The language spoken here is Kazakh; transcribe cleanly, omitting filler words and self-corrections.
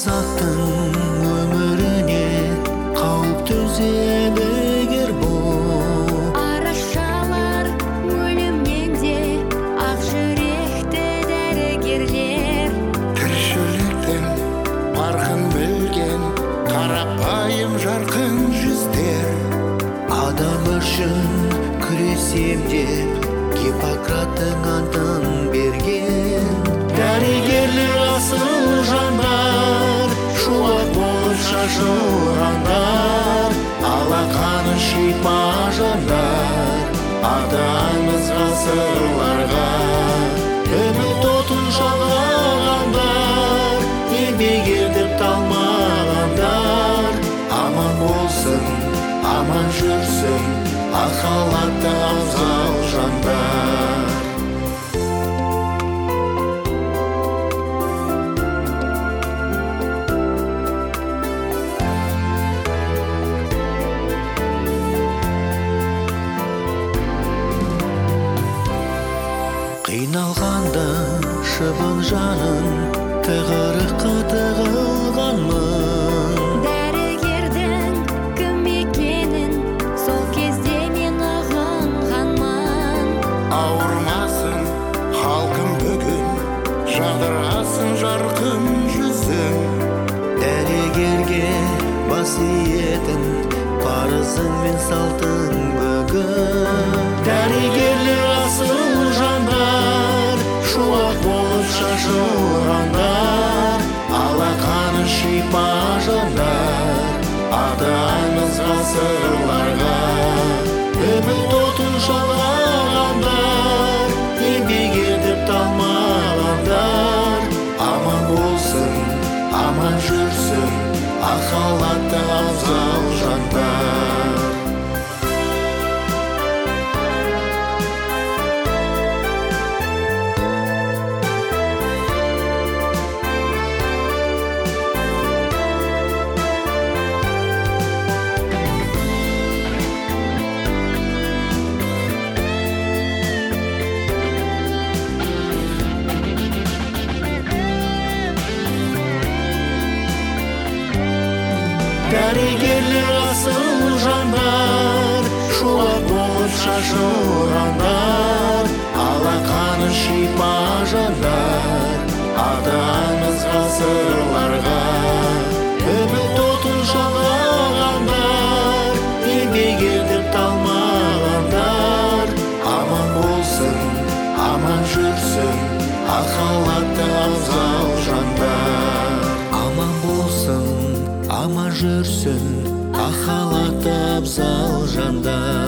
адамзаттың өміріне қауіп төзеді егер бұл арашалар өлімнен де ақ жүректі дәрігерлер. Тіршіліктің парқын білген қарапайым жарқын жүздер. адам үшін күресем деп Гиппократтың антын берген дәрігерлер асыл жандар, шуақ болып шашылғандар, алақаны шипа жандар, аты-аңыз ғасырларға үміт отын жалғағандар, еңбек етіп талмағандар. Аман болсын, аман жүрсін ақ халатты абзал жандар. Қиналғанда шыбын жанын тығырыққа тығылғанмын. Дәрігердің кім екенін сол кезде мен ұғынғанмын. Ауырмасын халқым бүгін, жадырасын жарқын жүзің. Дәрігерге бас иетін парызың мен салтың бүгін. Дәрігерлер асыл жандар, шуақ болып шашылғандар, алақаны шипа жандар, аты-аңыз ғасырларға үміт отын жалғағандар, еңбек етіп талмағандар. Аман болсын, аман жүрсін ақ халатты абзал жандар. Дәрігерлер асыл жандар, шуақ болып шашылғандар, алақаны шипа жандар, аты-аңыз ғасырларға үміт отын жалғағандар, еңбек етіп талмағандар. Аман болсын, аман жүрсін ақ халатты абзал жандар. Аман болсын, аман жүрсін ақ халатты абзал жандар.